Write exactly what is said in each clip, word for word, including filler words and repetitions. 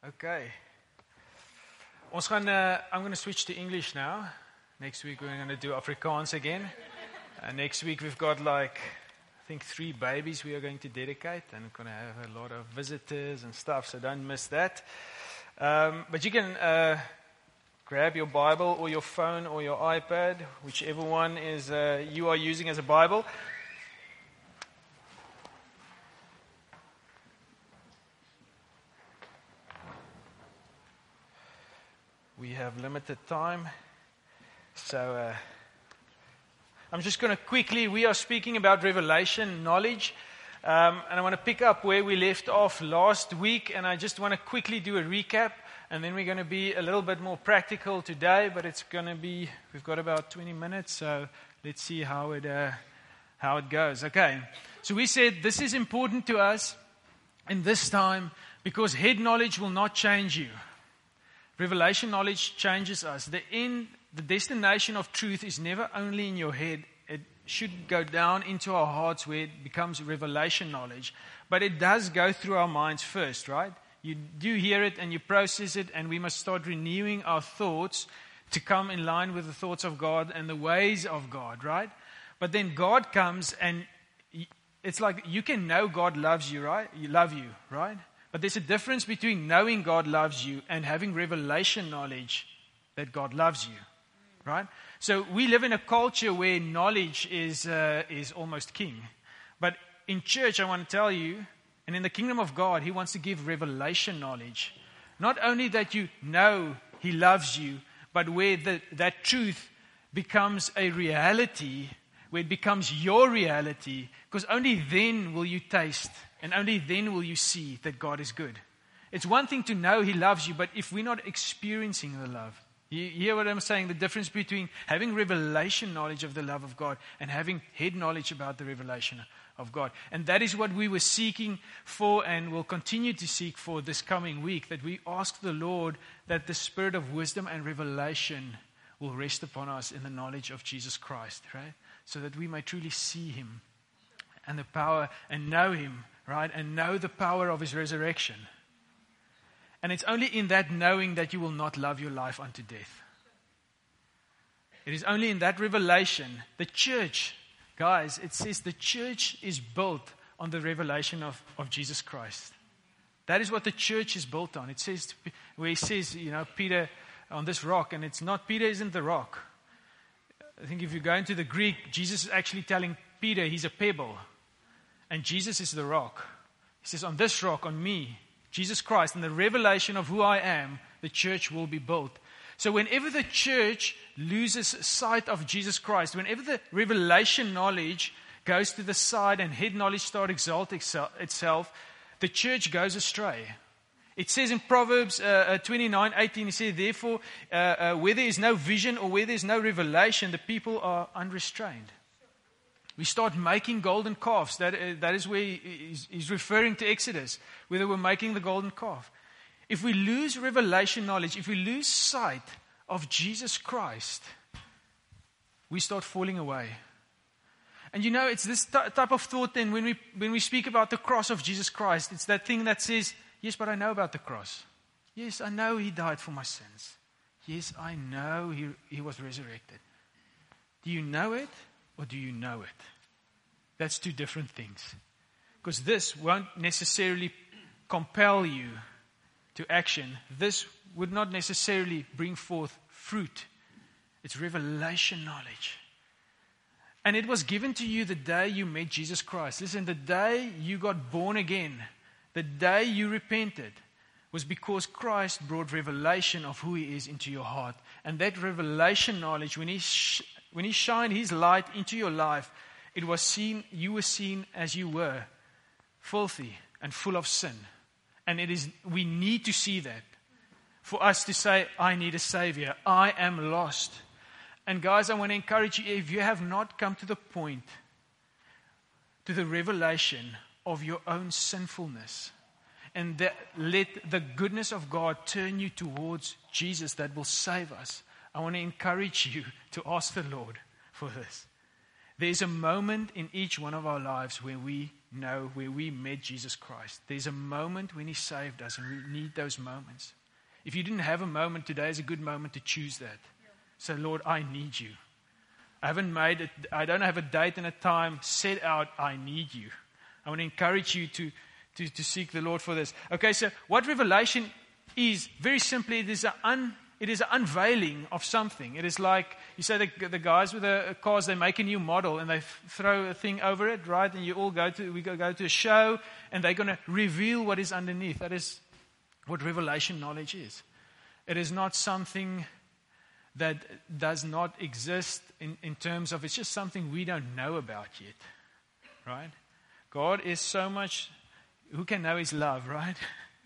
Okay. Ons gaan, uh, I'm going to switch to English now. Next week we're going to do Afrikaans again. Uh, next week we've got like, I think three babies we are going to dedicate, and we're going to have a lot of visitors and stuff, so don't miss that. Um, but you can uh, grab your Bible or your phone or your iPad, whichever one is uh, you are using as a Bible. We have limited time, so uh, I'm just going to quickly, we are speaking about revelation knowledge, um, and I want to pick up where we left off last week, and I just want to quickly do a recap, and then we're going to be a little bit more practical today, but it's going to be, we've got about twenty minutes, so let's see how it, uh, how it goes. Okay, so we said this is important to us in this time because head knowledge will not change you. Revelation knowledge changes us. The end, the destination of truth is never only in your head. It should go down into our hearts where it becomes revelation knowledge. But it does go through our minds first, right? You do hear it and you process it, and we must start renewing our thoughts to come in line with the thoughts of God and the ways of God, right? But then God comes, and it's like you can know God loves you, right? You love you, right? But there's a difference between knowing God loves you and having revelation knowledge that God loves you, right? So we live in a culture where knowledge is uh, is almost king. But in church, I want to tell you, and in the kingdom of God, He wants to give revelation knowledge. Not only that you know He loves you, but where the, that truth becomes a reality, where it becomes your reality, because only then will you taste and only then will you see that God is good. It's one thing to know He loves you, but if we're not experiencing the love, you hear what I'm saying? The difference between having revelation knowledge of the love of God and having head knowledge about the revelation of God. And that is what we were seeking for and will continue to seek for this coming week, that we ask the Lord that the spirit of wisdom and revelation will rest upon us in the knowledge of Jesus Christ, right? So that we may truly see Him and the power and know Him, right? And know the power of His resurrection. And it's only in that knowing that you will not love your life unto death. It is only in that revelation. The church, guys, it says the church is built on the revelation of, of Jesus Christ. That is what the church is built on. It says, where He says, you know, Peter on this rock, and it's not, Peter isn't the rock. I think if you go into the Greek, Jesus is actually telling Peter he's a pebble. And Jesus is the rock. He says, on this rock, on me, Jesus Christ, and the revelation of who I am, the church will be built. So whenever the church loses sight of Jesus Christ, whenever the revelation knowledge goes to the side and head knowledge starts exalting itself, the church goes astray. It says in Proverbs uh, twenty-nine eighteen, it says, therefore, uh, uh, where there is no vision or where there is no revelation, the people are unrestrained. We start making golden calves. That, uh, that is where he's, he's referring to Exodus, where they were making the golden calf. If we lose revelation knowledge, if we lose sight of Jesus Christ, we start falling away. And you know, it's this t- type of thought then when we, when we speak about the cross of Jesus Christ. It's that thing that says, yes, but I know about the cross. Yes, I know He died for my sins. Yes, I know He, he was resurrected. Do you know it? Or do you know it? That's two different things. Because this won't necessarily compel you to action. This would not necessarily bring forth fruit. It's revelation knowledge. And it was given to you the day you met Jesus Christ. Listen, the day you got born again, the day you repented, was because Christ brought revelation of who He is into your heart. And that revelation knowledge, when He sh- when He shined His light into your life, it was seen, you were seen as you were, filthy and full of sin. And it is, we need to see that for us to say, I need a Savior. I am lost. And guys, I want to encourage you, if you have not come to the point, to the revelation of your own sinfulness, and that let the goodness of God turn you towards Jesus that will save us, I want to encourage you to ask the Lord for this. There's a moment in each one of our lives where we know, where we met Jesus Christ. There's a moment when He saved us, and we need those moments. If you didn't have a moment, today is a good moment to choose that. Say, Lord, I need you. I haven't made it, I don't have a date and a time set out. I need you. I want to encourage you to, to, to seek the Lord for this. Okay, so what revelation is, very simply, it is an un, it is an unveiling of something. It is like, you say the, the guys with the cars, they make a new model and they f- throw a thing over it, right? And you all go to, we go, go to a show and they're going to reveal what is underneath. That is what revelation knowledge is. It is not something that does not exist in, in terms of, it's just something we don't know about yet, right? God is so much, who can know His love, right?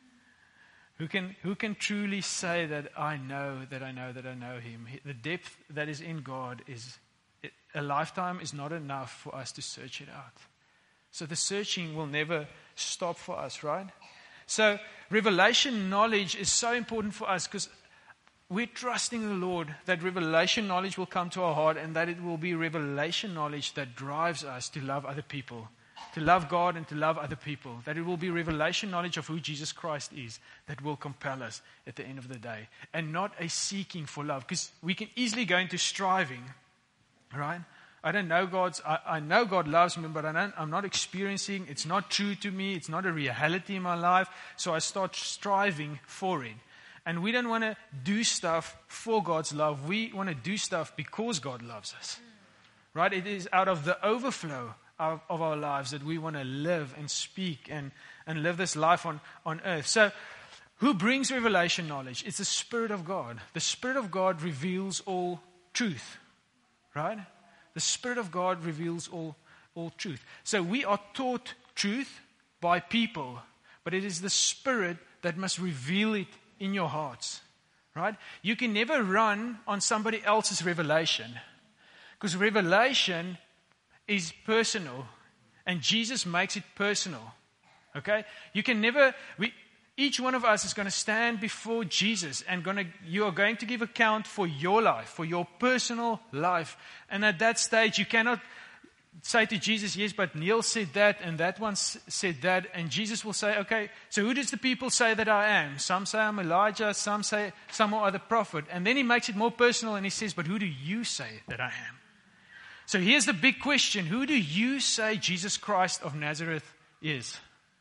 Who can who can truly say that I know that I know that I know Him? The depth that is in God is, a lifetime is not enough for us to search it out. So the searching will never stop for us, right? So revelation knowledge is so important for us because we're trusting the Lord that revelation knowledge will come to our heart and that it will be revelation knowledge that drives us to love other people, to love God and to love other people. That it will be revelation knowledge of who Jesus Christ is that will compel us at the end of the day. And not a seeking for love. Because we can easily go into striving, right? I don't know God's, I, I know God loves me, but I don't, I'm not experiencing, it's not true to me, it's not a reality in my life. So I start striving for it. And we don't want to do stuff for God's love. We want to do stuff because God loves us. Right? It is out of the overflow of, of our lives that we want to live and speak and, and live this life on, on earth. So, who brings revelation knowledge? It's the Spirit of God. The Spirit of God reveals all truth. Right? The Spirit of God reveals all, all truth. So, we are taught truth by people, but it is the Spirit that must reveal it in your hearts, right? You can never run on somebody else's revelation because revelation is personal and Jesus makes it personal, okay? You can never, we, each one of us is going to stand before Jesus and going to, you are going to give account for your life, for your personal life. And at that stage, you cannot say to Jesus, yes, but Neil said that and that one said that. And Jesus will say, okay, so who does the people say that I am? Some say I'm Elijah, some say some are the prophet. And then He makes it more personal and He says, but who do you say that I am? So here's the big question. Who do you say Jesus Christ of Nazareth is?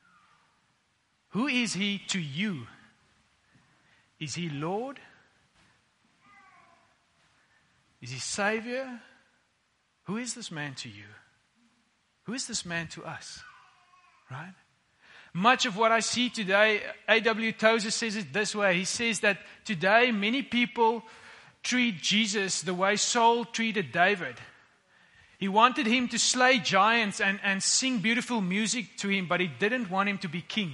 Who is He to you? Is He Lord? Is He Savior? Who is this man to you? Who is this man to us? Right? Much of what I see today, A W Tozer says it this way. He says that today many people treat Jesus the way Saul treated David. He wanted him to slay giants and, and sing beautiful music to him, but he didn't want him to be king.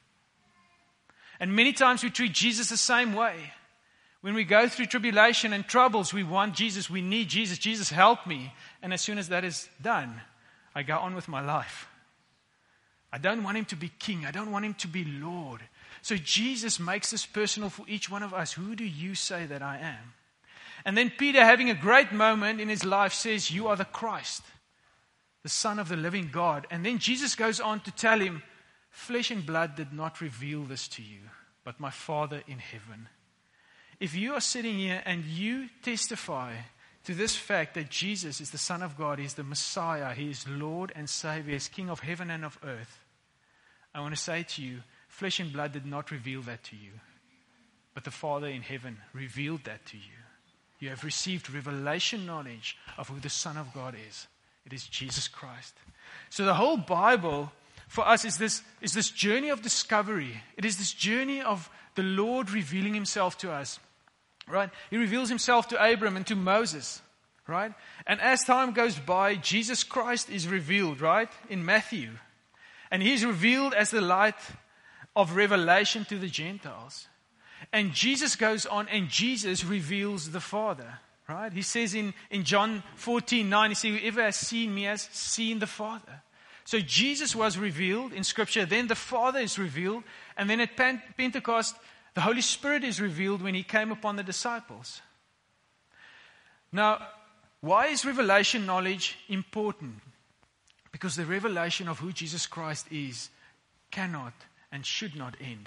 And many times we treat Jesus the same way. When we go through tribulation and troubles, we want Jesus, we need Jesus. Jesus, help me. And as soon as that is done, I go on with my life. I don't want Him to be king. I don't want Him to be Lord. So Jesus makes this personal for each one of us. Who do you say that I am? And then Peter, having a great moment in his life, says, you are the Christ, the Son of the living God. And then Jesus goes on to tell him, flesh and blood did not reveal this to you, but my Father in heaven. If you are sitting here and you testify to this fact that Jesus is the Son of God, He is the Messiah, He is Lord and Savior, He is King of heaven and of earth, I want to say to you, flesh and blood did not reveal that to you, but the Father in heaven revealed that to you. You have received revelation knowledge of who the Son of God is. It is Jesus Christ. So the whole Bible for us is this, is this journey of discovery. It is this journey of the Lord revealing Himself to us. Right? He reveals Himself to Abram and to Moses. Right? And as time goes by, Jesus Christ is revealed, right? In Matthew. And He's revealed as the light of revelation to the Gentiles. And Jesus goes on and Jesus reveals the Father. Right? He says in, in John fourteen nine, He says, whoever has seen me has seen the Father. So Jesus was revealed in Scripture. Then the Father is revealed. And then at Pentecost, the Holy Spirit is revealed when He came upon the disciples. Now, Why is revelation knowledge important? Because the revelation of who Jesus Christ is cannot and should not end.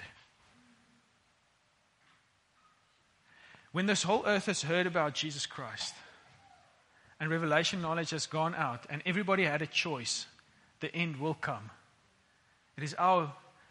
When this whole earth has heard about Jesus Christ, and revelation knowledge has gone out, and everybody had a choice, the end will come. It is our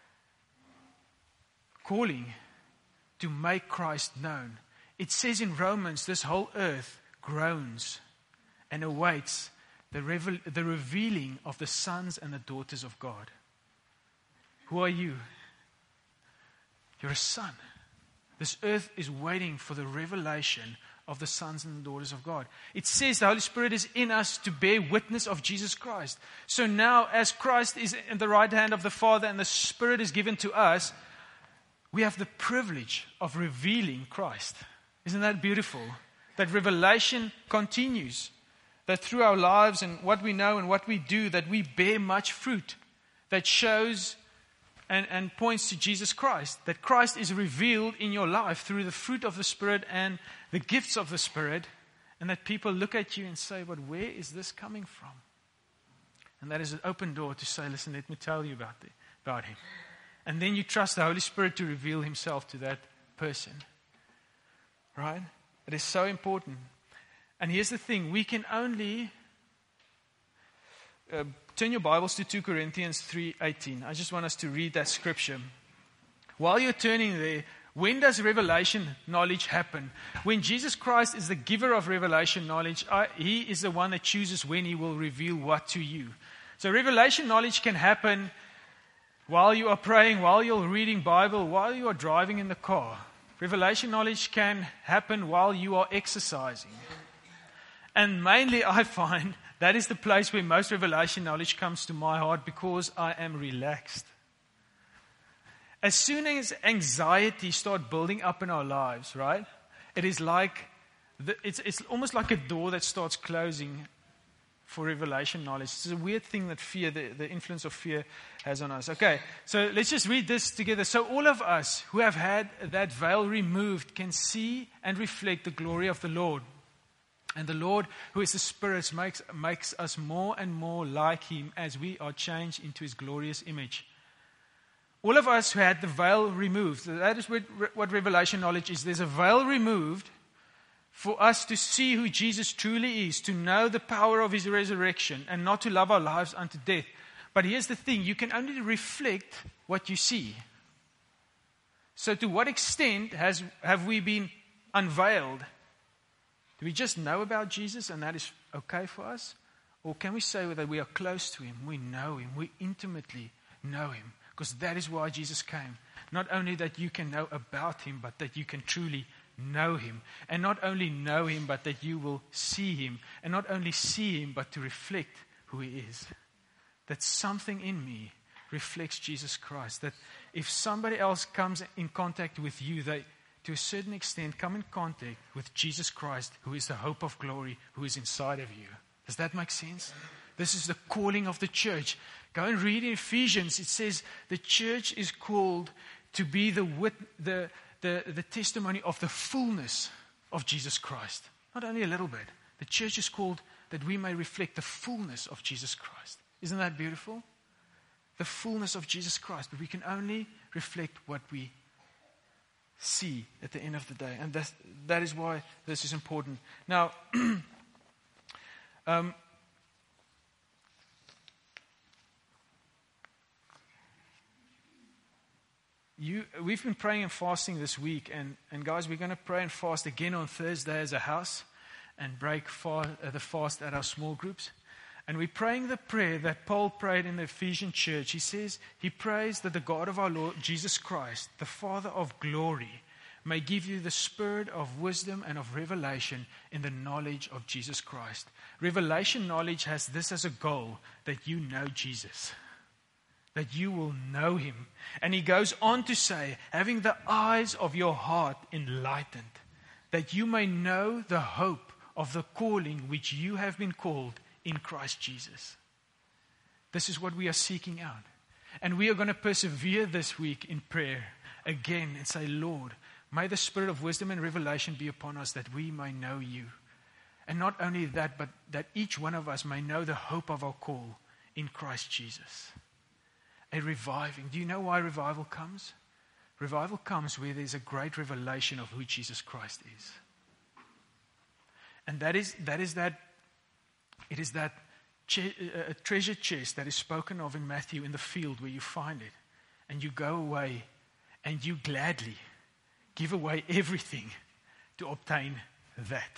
calling to make Christ known. It says in Romans, this whole earth groans and awaits the, revel- the revealing of the sons and the daughters of God. Who are you? You're a son. This earth is waiting for the revelation of the sons and the daughters of God. It says the Holy Spirit is in us to bear witness of Jesus Christ. So now, as Christ is in the right hand of the Father and the Spirit is given to us, we have the privilege of revealing Christ. Isn't that beautiful? That revelation continues. That through our lives and what we know and what we do, that we bear much fruit that shows and, and points to Jesus Christ. That Christ is revealed in your life through the fruit of the Spirit and the gifts of the Spirit. And that people look at you and say, but where is this coming from? And that is an open door to say, listen, let me tell you about, the, about Him. And then you trust the Holy Spirit to reveal Himself to that person. Right? It is so important. And here's the thing. We can only... Uh, turn your Bibles to Second Corinthians three eighteen. I just want us to read that scripture. While you're turning there, when does revelation knowledge happen? When Jesus Christ is the giver of revelation knowledge, I, He is the one that chooses when He will reveal what to you. So revelation knowledge can happen while you are praying, while you're reading Bible, while you are driving in the car. Revelation knowledge can happen while you are exercising. And mainly I find that is the place where most revelation knowledge comes to my heart because I am relaxed. As soon as anxiety starts building up in our lives, right? It is like, the, it's, it's almost like a door that starts closing for revelation knowledge. It's a weird thing that fear, the, the influence of fear has on us. Okay, so let's just read this together. So all of us who have had that veil removed can see and reflect the glory of the Lord. And the Lord, who is the Spirit, makes, makes us more and more like Him as we are changed into His glorious image. All of us who had the veil removed, that is what, what revelation knowledge is. There's a veil removed for us to see who Jesus truly is, to know the power of His resurrection, and not to love our lives unto death. But here's the thing, you can only reflect what you see. So to what extent has have we been unveiled? Do we just know about Jesus and that is okay for us? Or can we say that we are close to Him, we know Him, we intimately know Him? Because that is why Jesus came. Not only that you can know about Him, but that you can truly know Him. And not only know Him, but that you will see Him. And not only see Him, but to reflect who He is. That something in me reflects Jesus Christ. That if somebody else comes in contact with you, they to a certain extent, come in contact with Jesus Christ, who is the hope of glory, who is inside of you. Does that make sense? This is the calling of the church. Go and read in Ephesians. It says the church is called to be the, wit- the, the, the testimony of the fullness of Jesus Christ. Not only a little bit. The church is called that we may reflect the fullness of Jesus Christ. Isn't that beautiful? The fullness of Jesus Christ. But we can only reflect what we see at the end of the day. And that, that is why this is important. Now, um, you, we've been praying and fasting this week. And, and guys, we're going to pray and fast again on Thursday as a house and break fa- uh, the fast at our small groups. And we're praying the prayer that Paul prayed in the Ephesian church. He says, he prays that the God of our Lord Jesus Christ, the Father of glory, may give you the spirit of wisdom and of revelation in the knowledge of Jesus Christ. Revelation knowledge has this as a goal, that you know Jesus, that you will know Him. And he goes on to say, having the eyes of your heart enlightened, that you may know the hope of the calling which you have been called in Christ Jesus. This is what we are seeking out. And we are going to persevere this week in prayer again and say, Lord, may the spirit of wisdom and revelation be upon us that we may know you. And not only that, but that each one of us may know the hope of our call in Christ Jesus. A reviving. Do you know why revival comes? Revival comes where there's a great revelation of who Jesus Christ is. And that is that is that it is that che- uh, treasure chest that is spoken of in Matthew in the field where you find it. And you go away and you gladly give away everything to obtain that.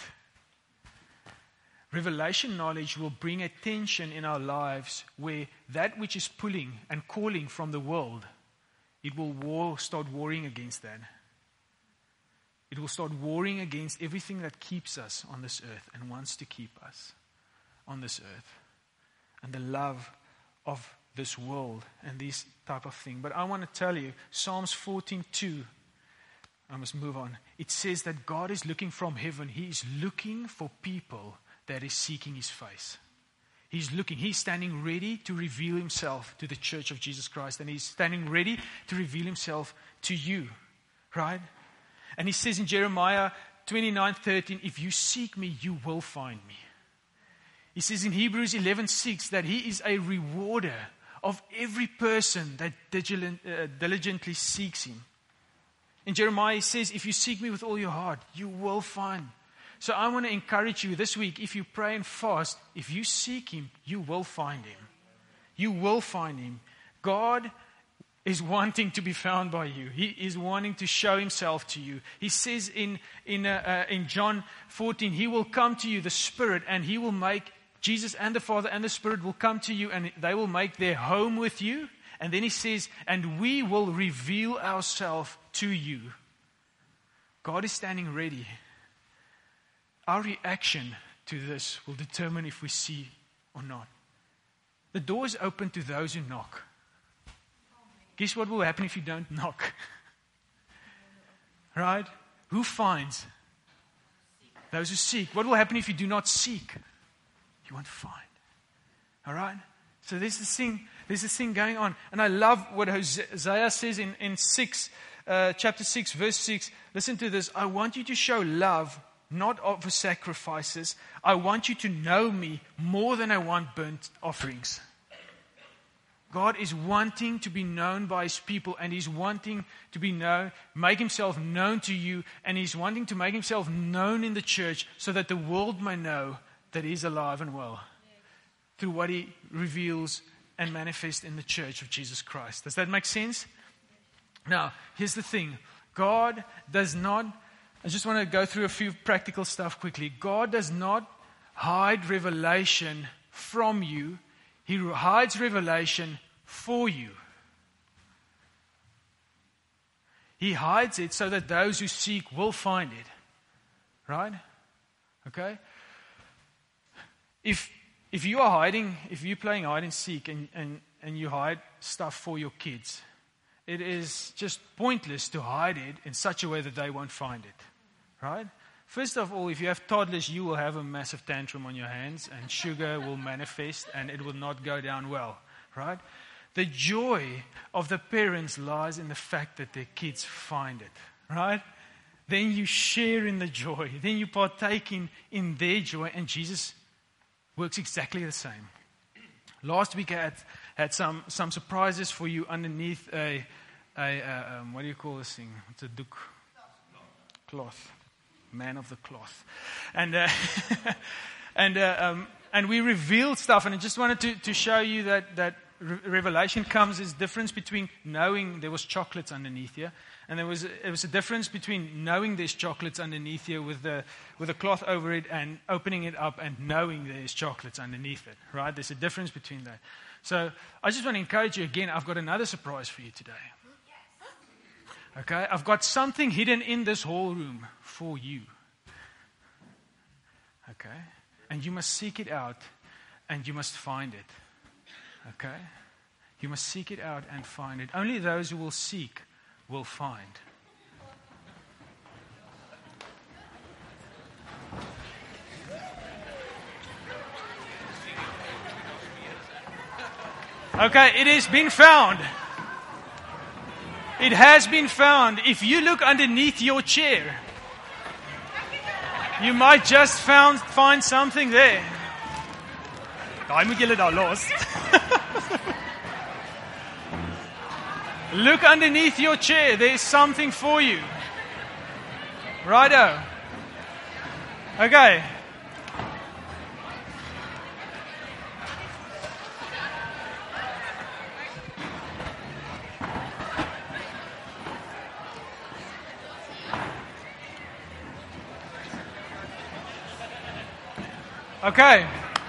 Revelation knowledge will bring a tension in our lives where that which is pulling and calling from the world, it will war, start warring against that. It will start warring against everything that keeps us on this earth and wants to keep us on this earth. And the love of this world and this type of thing. But I want to tell you, Psalms fourteen two, I must move on. It says that God is looking from heaven. He is looking for people that is seeking His face. He's looking, He's standing ready to reveal Himself to the church of Jesus Christ. And He's standing ready to reveal Himself to you. Right? And He says in Jeremiah twenty-nine thirteen, if you seek me, you will find me. He says in Hebrews eleven six that He is a rewarder of every person that diligent, uh, diligently seeks Him. In Jeremiah He says, if you seek me with all your heart, you will find. So I want to encourage you this week, if you pray and fast, if you seek Him, you will find Him. You will find Him. God is wanting to be found by you. He is wanting to show Himself to you. He says in in uh, uh, in John fourteen, He will come to you, the Spirit, and He will make, Jesus and the Father and the Spirit will come to you, and they will make their home with you. And then He says, and we will reveal ourselves to you. God is standing ready. Our reaction to this will determine if we see or not. The door is open to those who knock. Guess what will happen if you don't knock? Right? Who finds? Those who seek. What will happen if you do not seek? You won't find. All right? So there's this thing, there's this thing going on. And I love what Hosea says in, in six, uh, chapter six, verse six. Listen to this. I want you to show love, not offer sacrifices. I want you to know me more than I want burnt offerings. God is wanting to be known by His people, and He's wanting to be known, make Himself known to you, and He's wanting to make Himself known in the church so that the world may know that He's alive and well through what He reveals and manifests in the church of Jesus Christ. Does that make sense? Now, here's the thing. God does not, I just want to go through a few practical stuff quickly. God does not hide revelation from you. He hides revelation for you. He hides it so that those who seek will find it. Right? Okay? If if you are hiding, if you're playing hide and seek and, and, and you hide stuff for your kids, it is just pointless to hide it in such a way that they won't find it. Right? First of all, if you have toddlers, you will have a massive tantrum on your hands and sugar will manifest and it will not go down well. Right? The joy of the parents lies in the fact that their kids find it. Right? Then you share in the joy. Then you partake in, in their joy, and Jesus works exactly the same. Last week I had, had some, some surprises for you underneath a, a, a um, what do you call this thing? It's a duk. Cloth. Man of the cloth. And uh, and uh, um, and we revealed stuff, and I just wanted to, to show you that, that re- revelation comes as difference between knowing there was chocolates underneath here, and there was it was a difference between knowing there's chocolates underneath here with the with a cloth over it and opening it up and knowing there's chocolates underneath it. Right? There's a difference between that. So I just want to encourage you again. I've got another surprise for you today. Okay, I've got something hidden in this whole room for you. Okay, and you must seek it out and you must find it. Okay, you must seek it out and find it. Only those who will seek will find. Okay, it has been found. It has been found. If you look underneath your chair, You might just found, find something there. Daai moet julle daar los. Look underneath your chair. There's something for you. Righto. Okay. Okay.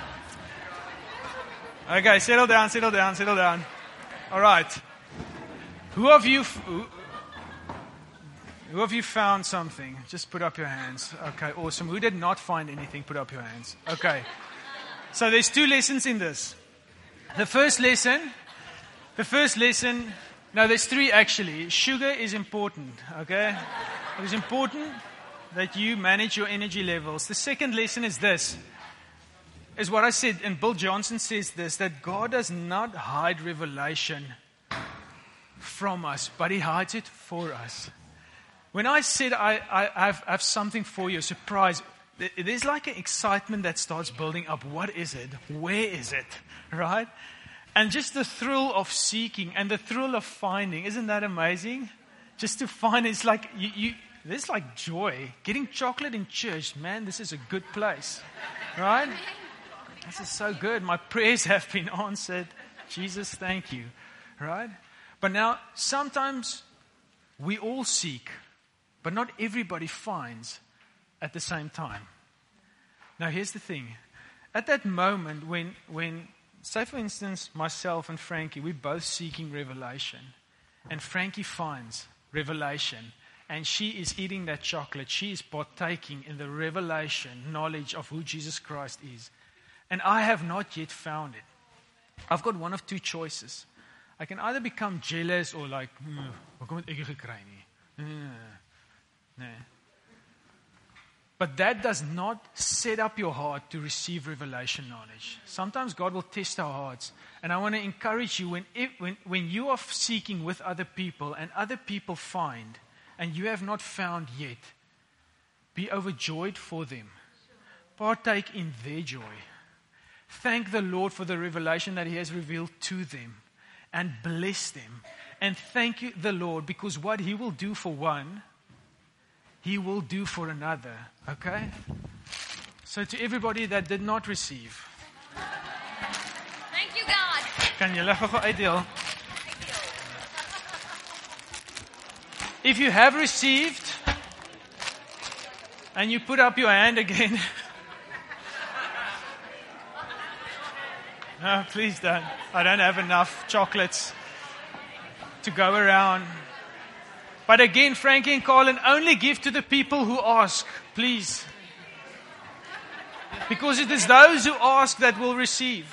Okay, settle down, settle down, settle down. All right. Who of you who, who of you found something? Just put up your hands. Okay, awesome. Who did not find anything? Put up your hands. Okay. So there's two lessons in this. The first lesson, the first lesson, no, there's three actually. Sugar is important, okay? It is important that you manage your energy levels. The second lesson is this. Is what I said, and Bill Johnson says this, that God does not hide revelation from us, but He hides it for us. When I said I, I, I, have, I have something for you, a surprise, there's like an excitement that starts building up. What is it? Where is it? Right? And just the thrill of seeking and the thrill of finding. Isn't that amazing? Just to find, it's like, you, you, there's like joy. Getting chocolate in church, man, this is a good place. Right? This is so good. My prayers have been answered. Jesus, thank you. Right? But now, sometimes we all seek, but not everybody finds at the same time. Now, here's the thing. At that moment, when, when, say for instance, myself and Frankie, we're both seeking revelation, and Frankie finds revelation, and she is eating that chocolate, she is partaking in the revelation, knowledge of who Jesus Christ is. And I have not yet found it. I've got one of two choices. I can either become jealous or like, hoekom het ek gekry nie? Nee. But that does not set up your heart to receive revelation knowledge. Sometimes God will test our hearts. And I want to encourage you, when, it, when, when you are seeking with other people and other people find, and you have not found yet, be overjoyed for them. Partake in their joy. Thank the Lord for the revelation that He has revealed to them, and bless them. And thank you, the Lord, because what He will do for one, He will do for another. Okay? So to everybody that did not receive. Thank you, God. Kan julle gou uitdeel? If you have received, and you put up your hand again. No, please don't. I don't have enough chocolates to go around. But again, Frankie and Colin, only give to the people who ask, please. Because it is those who ask that will receive.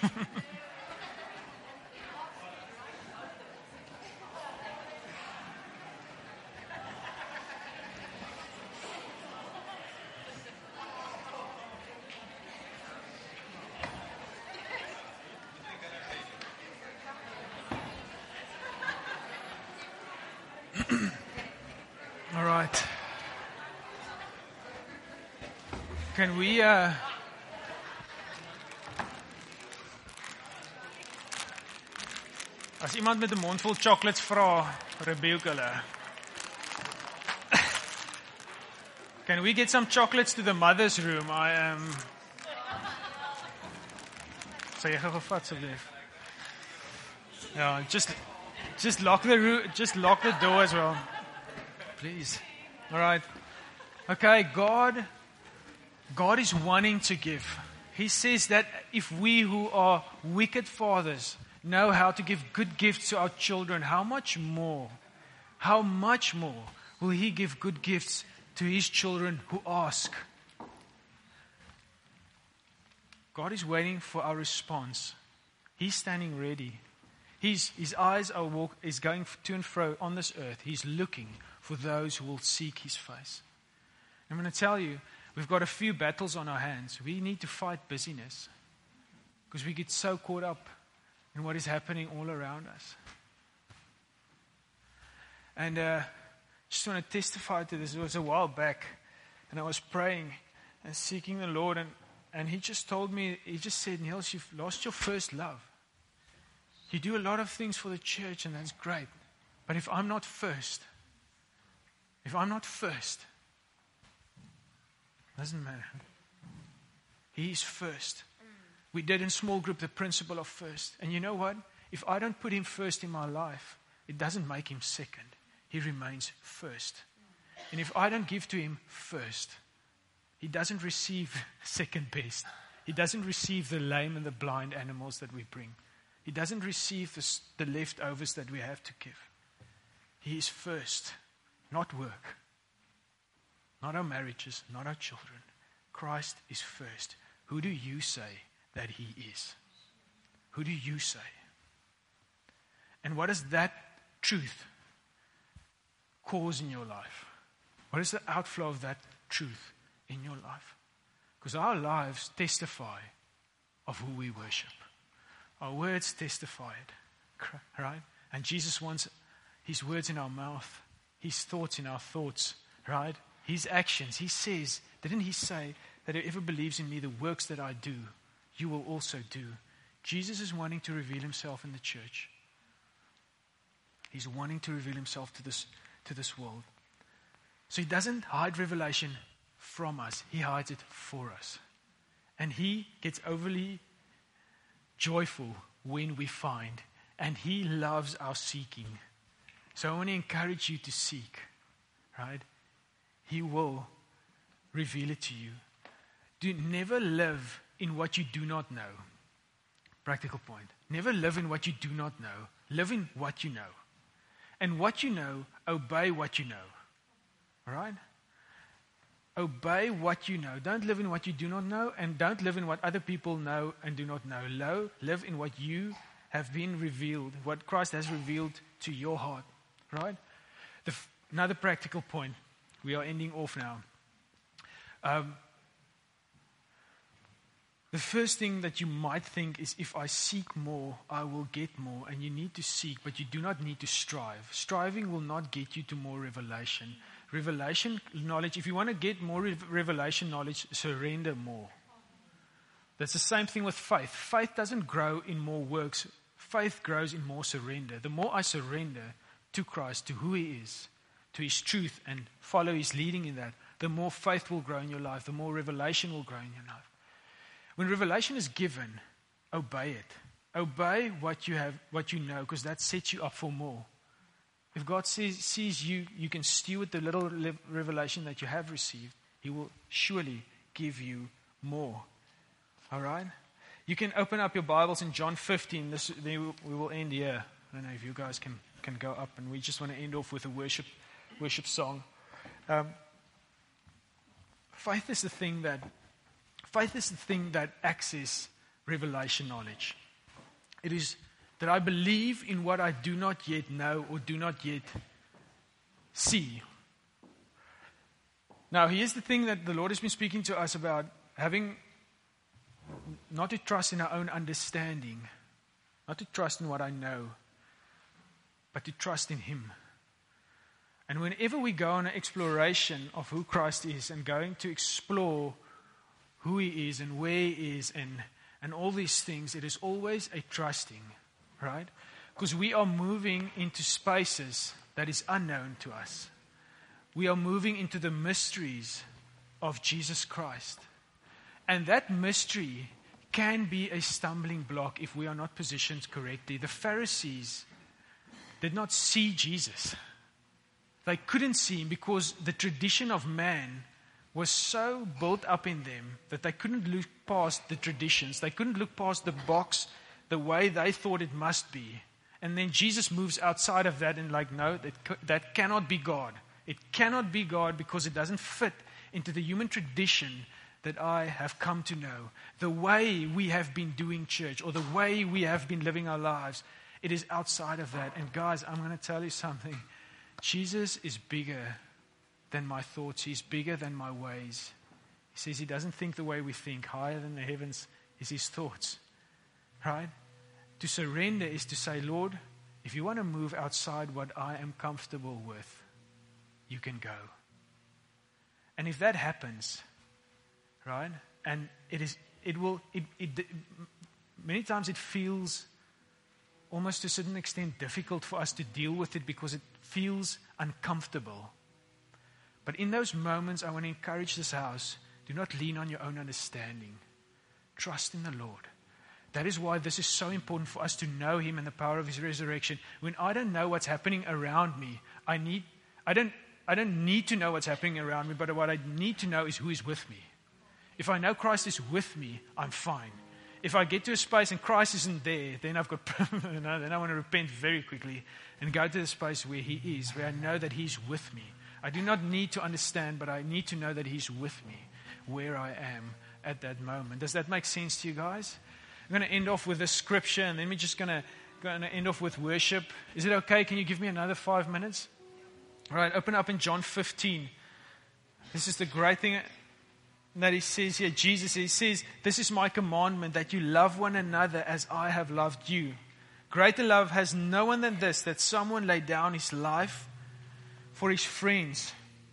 All right. Can we uh As iemand met 'n mond vol chocolates vra, rebuke hulle. Can we get some chocolates to the mother's room? I am um... Sal jy gou vat asseblief? Ja, just just lock the room, just lock the door as well. Please. All right. Okay, God God is wanting to give. He says that if we who are wicked fathers know how to give good gifts to our children, how much more, how much more will He give good gifts to His children who ask? God is waiting for our response. He's standing ready. He's, his eyes are walk, is going to and fro on this earth. He's looking for those who will seek His face. I'm going to tell you, we've got a few battles on our hands. We need to fight busyness because we get so caught up in what is happening all around us. And uh, just want to testify to this. It was a while back. And I was praying and seeking the Lord, and, and He just told me, He just said, Niels, you've lost your first love. You do a lot of things for the church, and that's great. But if I'm not first, if I'm not first, doesn't matter. He is first. We did in small group the principle of first. And you know what? If I don't put Him first in my life, it doesn't make Him second. He remains first. And if I don't give to Him first, He doesn't receive second best. He doesn't receive the lame and the blind animals that we bring. He doesn't receive the, the leftovers that we have to give. He is first, not work, not our marriages, not our children. Christ is first. Who do you say that He is? Who do you say? And what does that truth cause in your life? What is the outflow of that truth in your life? Because our lives testify of who we worship. Our words testify it, right? And Jesus wants His words in our mouth, His thoughts in our thoughts, right? His actions. He says, didn't He say that whoever believes in me, the works that I do, you will also do? Jesus is wanting to reveal Himself in the church. He's wanting to reveal Himself to this, to this world. So He doesn't hide revelation from us. He hides it for us. And He gets overly joyful when we find. And He loves our seeking. So I want to encourage you to seek. Right? He will reveal it to you. Do never live in what you do not know. Practical point. Never live in what you do not know. Live in what you know. And what you know, obey what you know. All right? Obey what you know. Don't live in what you do not know, and don't live in what other people know and do not know. Lo, live in what you have been revealed, what Christ has revealed to your heart. Right? The f- another practical point. We are ending off now. Um, the first thing that you might think is, if I seek more, I will get more. And you need to seek, but you do not need to strive. Striving will not get you to more revelation. Revelation knowledge, if you want to get more re- revelation knowledge, surrender more. That's the same thing with faith. Faith doesn't grow in more works. Faith grows in more surrender. The more I surrender to Christ, to who He is, to His truth, and follow His leading in that, the more faith will grow in your life, the more revelation will grow in your life. When revelation is given, obey it. Obey what you have, what you know, because that sets you up for more. If God sees, sees you, you can steward the little revelation that you have received, He will surely give you more. All right? You can open up your Bibles in John fifteen. This, we will end here. I don't know if you guys can, can go up, and we just want to end off with a worship worship song. Um, faith is the thing that faith is the thing that access revelation knowledge. It is that I believe in what I do not yet know or do not yet see. Now, here's the thing that the Lord has been speaking to us about: having not to trust in our own understanding, not to trust in what I know, but to trust in Him. And whenever we go on an exploration of who Christ is and going to explore who He is and where He is and, and all these things, it is always a trusting, right? Because we are moving into spaces that is unknown to us. We are moving into the mysteries of Jesus Christ. And that mystery can be a stumbling block if we are not positioned correctly. The Pharisees did not see Jesus. They couldn't see Him because the tradition of man was so built up in them that they couldn't look past the traditions. They couldn't look past the box the way they thought it must be. And then Jesus moves outside of that and like, no, that, that cannot be God. It cannot be God because it doesn't fit into the human tradition that I have come to know. The way we have been doing church or the way we have been living our lives, it is outside of that. And guys, I'm going to tell you something. Jesus is bigger than my thoughts. He's bigger than my ways. He says He doesn't think the way we think. Higher than the heavens is His thoughts. Right? To surrender is to say, Lord, if you want to move outside what I am comfortable with, you can go. And if that happens, right, and it is, it will, it, it, many times it feels almost to a certain extent difficult for us to deal with it because it feels uncomfortable. But in those moments, I want to encourage this house, do not lean on your own understanding. Trust in the Lord. That is why this is so important for us to know Him and the power of His resurrection. When I don't know what's happening around me, I need, I don't, I don't need to know what's happening around me, but what I need to know is who is with me. If I know Christ is with me, I'm fine. If I get to a space and Christ isn't there, then I've got, you know, then I want to repent very quickly and go to the space where He is, where I know that He's with me. I do not need to understand, but I need to know that He's with me where I am at that moment. Does that make sense to you guys? I'm going to end off with a scripture, and then we're just going to, going to end off with worship. Is it okay? Can you give me another five minutes? All right, open up in John fifteen. This is the great thing that He says here. Jesus, He says, this is my commandment, that you love one another as I have loved you. Greater love has no one than this, that someone lay down his life for his friends.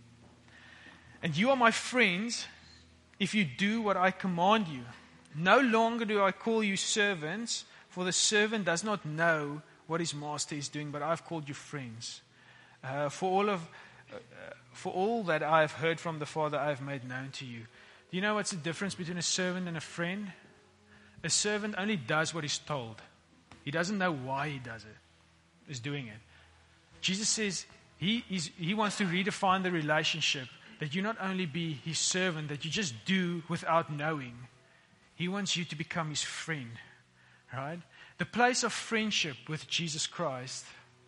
And you are my friends if you do what I command you. No longer do I call you servants, for the servant does not know what his master is doing, but I've called you friends. Uh, for all of, uh, for all that I have heard from the Father, I have made known to you. Do you know what's the difference between a servant and a friend? A servant only does what he's told. He doesn't know why he does it. He's doing it. Jesus says he is, he wants to redefine the relationship, that you not only be His servant, that you just do without knowing. He wants you to become His friend, right? The place of friendship with Jesus Christ,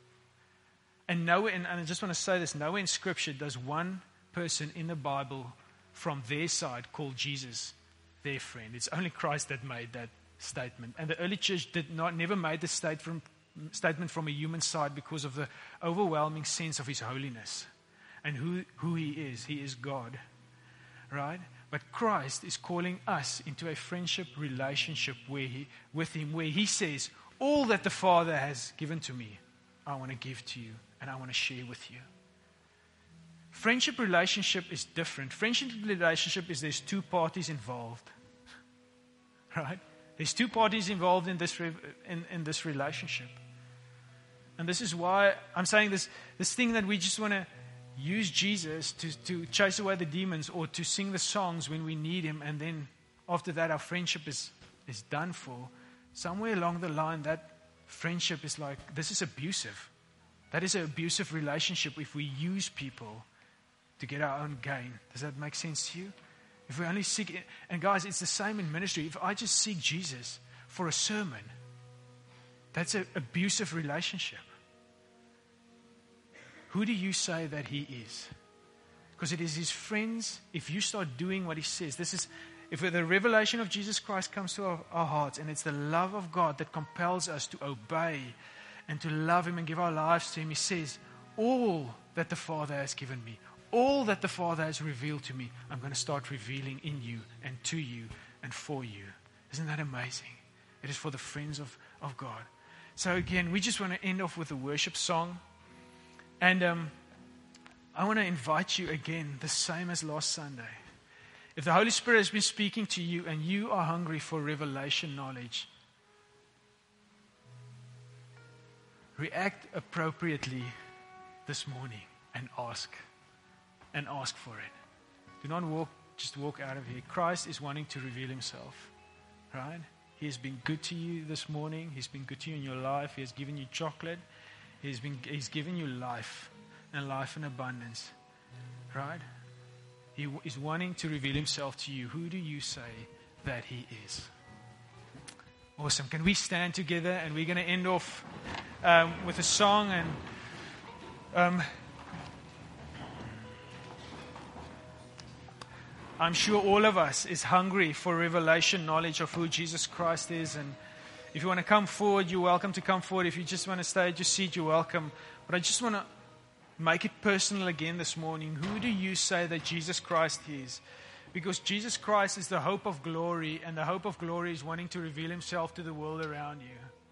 and nowhere, and I just want to say this, nowhere in Scripture does one person in the Bible from their side call Jesus their friend. It's only Christ that made that statement. And the early church did not, never made the state from, statement from a human side because of the overwhelming sense of His holiness and who, who He is. He is God, right? But Christ is calling us into a friendship relationship where he, with Him, where He says, all that the Father has given to me, I want to give to you and I want to share with you. Friendship relationship is different. Friendship relationship is there's two parties involved, right? There's two parties involved in this, in, in this relationship. And this is why I'm saying this, this thing that we just want to use Jesus to, to chase away the demons or to sing the songs when we need Him, and then after that our friendship is, is done for. Somewhere along the line that friendship is like, this is abusive. That is an abusive relationship if we use people to get our own gain. Does that make sense to you? If we only seek it, and guys, it's the same in ministry. If I just seek Jesus for a sermon, that's an abusive relationship. Who do you say that He is? Because it is His friends. If you start doing what He says, this is, if the revelation of Jesus Christ comes to our, our hearts, and it's the love of God that compels us to obey and to love Him and give our lives to Him. He says, all that the Father has given me, all that the Father has revealed to me, I'm going to start revealing in you and to you and for you. Isn't that amazing? It is for the friends of, of God. So again, we just want to end off with a worship song. And um, I want to invite you again, the same as last Sunday. If the Holy Spirit has been speaking to you and you are hungry for revelation knowledge, react appropriately this morning and ask. And ask for it. Do not walk, just walk out of here. Christ is wanting to reveal Himself, right? He has been good to you this morning. He's been good to you in your life. He has given you chocolate. He's been, He's given you life and life in abundance, right? He is wanting to reveal Himself to you. Who do you say that He is? Awesome. Can we stand together? And we're going to end off um, with a song. And um, I'm sure all of us is hungry for revelation knowledge of who Jesus Christ is. And if you want to come forward, you're welcome to come forward. If you just want to stay at your seat, you're welcome. But I just want to make it personal again this morning. Who do you say that Jesus Christ is? Because Jesus Christ is the hope of glory, and the hope of glory is wanting to reveal Himself to the world around you.